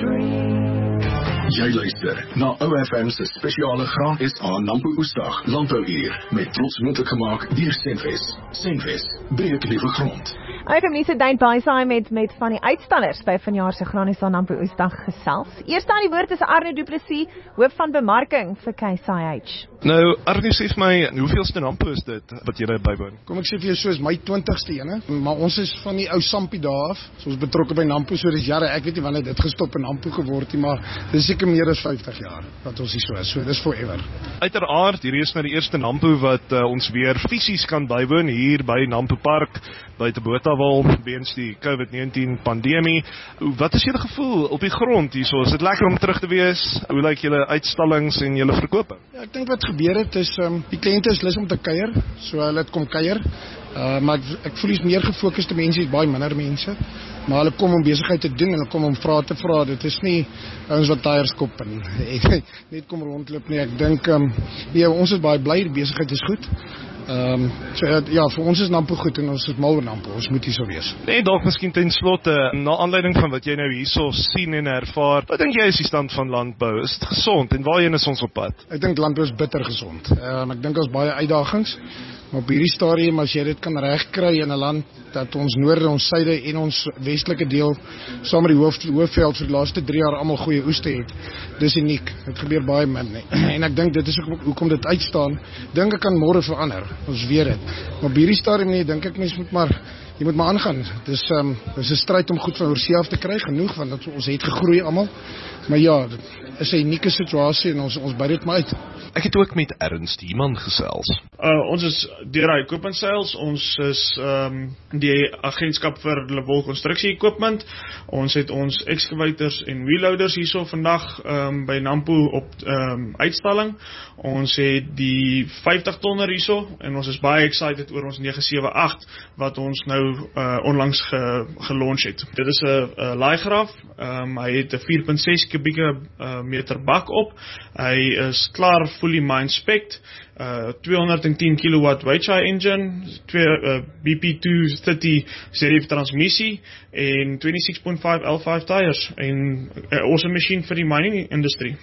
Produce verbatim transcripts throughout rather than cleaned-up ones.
Jy luister na O F M se spesiale Graan S A Nampo Oesdag Landbouuur met trots moontlik gemaak deur Senwes. Senwes, breek liewe grond. O F M nuus se Dane Baaisaai met met van die uitstallers by vanjaar se Graan S A Nampo Oesdag gesels. Eerste aan die woord is Arno Du Plessis, hoof van bemarking vir Case I H. Nou, Arno sê vir my, hoeveelste Nampo is dit wat jy bywoon? Kom ek sê vir jou, so is my twintigste ene, maar ons is van die ou Sampie dae af, so ons betrokke by Nampo, so dis jare, ek weet nie wanneer dit gestop in Nampo geword nie, maar dit is seker meer as vyftig jaar, wat ons hier so is, so dis forever. Uiteraard, hierdie is nou die eerste Nampo wat uh, ons weer fisies kan bywoon, hier by Nampo Park, by Botawil, weens die COVID nineteen pandemie. Wat is julle gevoel op die grond hierso? Is dit lekker om terug te wees? Hoe lyk julle uitstallings en julle verkope? Ja, ek dink wat gebeur het is, um, die kliënte is lus om te kuier, so hulle het kom kuier, uh, maar ek, ek voel is meer gefokuste mense, is baie minder mense, maar hulle kom om besigheid te doen, hulle kom om vrae te vra, dit is nie ons wat tyres kop en net kom rondloop nie, ek dink, um, nee, ons is baie bly, die besigheid is goed, Um, so, ja, vir ons is Nampo goed en ons is mal oor Nampo, ons moet hier so wees. Nee, dalk miskien ten slotte, na aanleiding van wat jy nou hierso sien en ervaar, wat dink jy is die stand van landbou? Is dit gesond en waarheen is ons op pad? Ek dink landbou is bitter gesond. Um, ek dink ons baie uitdagings, maar op hierdie stadium, as jy dit kan regkry in 'n land, dat ons noorde, ons suide en ons westelike deel, saam met die hoof, hoofveld vir die laaste drie jaar almal goeie oeste het, dis uniek, dit gebeur baie min, nee. En ek dink dit is ook hoekom dit uitstaan, dink ek kan môre verander, ons weet dit, maar op hierdie stadium nie, dink ek mens moet maar, jy moet maar aangaan, dit is, um, dit is 'n stryd om goed van oorsee af te kry, genoeg, want ons het gegroei almal, maar ja, dit is 'n unieke situasie en ons, ons by dit maar uit. Ek het ook met Ernst Iman gesels. Uh, ons is deur hy Equipment Sales, ons is um, die agentskap vir Lewol Constructie Equipment, ons het ons excavators en wheelloaders hierso vandag um, by Nampo op um, uitstalling, ons het die vyftig tonner hierso, en ons is baie excited oor ons nege sewe agt, wat ons nou uh, onlangs ge, gelaunch het. Dit is 'n laaigraaf, um, hy het 'n vier komma ses kubieke uh, meter bak op, hy is klaar fully mine spec, uh, tweehonderdtien kilowatt Weichai engine, twee, uh, B P two thirty Z F transmissie en twenty-six point five L five tires en 'n uh, awesome machine vir die mining industrie.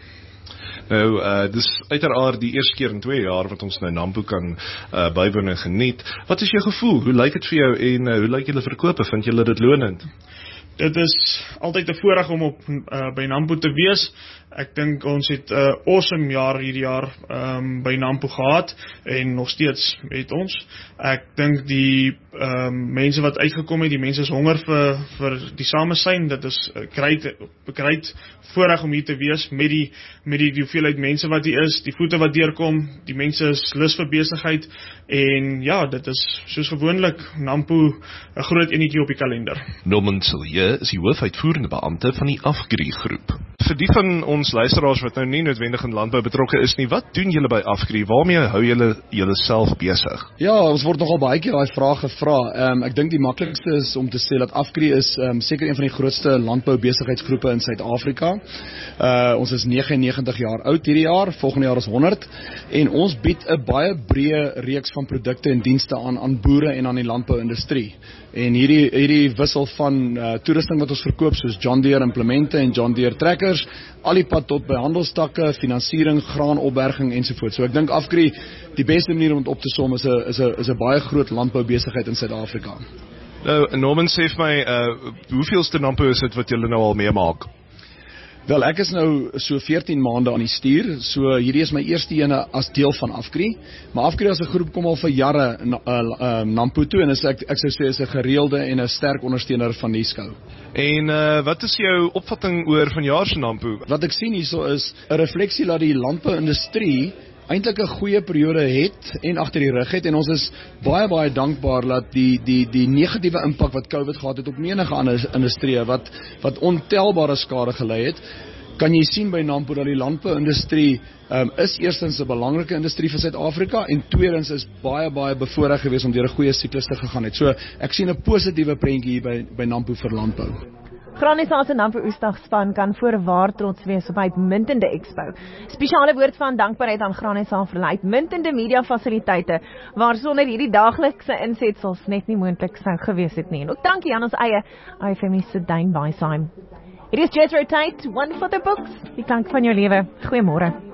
Nou, uh, dis uiteraard die eerste keer in twee jaar wat ons nou Nampo kan uh, bywoon en geniet. Wat is jou gevoel? Hoe lyk dit vir jou en uh, hoe lyk julle verkope? Vind julle dit lonend? Dit is altyd 'n voorreg om op uh, by Nampo te wees. Ek dink ons het 'n uh, awesome jaar hierdie jaar um, by Nampo gehad en nog steeds het ons. Ek dink die um, mense wat uitgekom het, die mense is honger vir vir die samesyn. Dit is 'n great great voorreg om hier te wees met die met die, die hoeveelheid mense wat hier is, die voete wat deurkom, die mense is lus vir besigheid en ja, dit is soos gewoonlik Nampo 'n groot enetjie op die kalender. Norman Silje is die hoofuitvoerende beampte van die Afgri groep. Vir die van ons luisteraars wat nou nie noodwendig in landbou betrokke is nie, wat doen julle by Afgri? Waarmee hou julle julleself besig? Ja, ons word nogal baie keer daai vraag gevra. Um, ek dink die maklikste is om te sê dat Afgri is um, seker een van die grootste landboubesigheidsgroepe in Suid-Afrika. Uh, ons is negenennegentig jaar oud hierdie jaar, volgende jaar is honderd, en ons bied 'n baie breë reeks van produkte en dienste aan aan boere en aan die landbouindustrie. En hierdie hierdie wissel van uh, toerusting wat ons verkoop, soos John Deere implemente en John Deere trekkers, al die pad tot by handelstakke, finansiering, graanopberging ensovoorts. So ek dink Afgri, die beste manier om dit op te som is 'n is 'n is 'n baie groot landboubesigheid in Suid-Afrika. Nou, Norman sê vir my, uh, hoeveelste Nampo is dit wat julle nou al meemaak? Wel, ek is nou so veertien maande aan die stuur, so hierdie is my eerste ene as deel van Afgri, maar Afgri as 'n groep kom al vir jare na, uh, uh, Nampo toe, en is, ek, ek sou sê is 'n gereelde en 'n sterk ondersteuner van die skou. En uh, wat is jou opvatting oor vanjaar se Nampo? Wat ek sien hierso is 'n refleksie dat die landbouindustrie eintlik 'n goeie periode het en agter die rug het, en ons is baie baie dankbaar dat die die die negatiewe impak wat COVID gehad het op menige ander industrieë wat wat ontelbare skade gelei het, kan jy sien by Nampo dat die landbouindustrie um, is eerstens 'n belangrike industrie vir Suid-Afrika en tweedens is baie baie bevoorreg geweest om deur 'n goeie siklus te gegaan het. So ek sien 'n positiewe prentjie hier by by Nampo vir landbou. Graan S A se Nampo Oesdag span kan voorwaar trots wees op 'n uitmuntende expo. Spesiale woord van dankbaarheid aan Graan S A vir hulle uitmuntende media fasiliteite waarsonder hierdie daaglikse insetsels net nie moontlik sou gewees het nie. En ook dankie aan ons eie I F M se Dane Baaisaai. Hier is Jethro Tate, One for the Books. Die klank van jou lewe. Goeiemôre.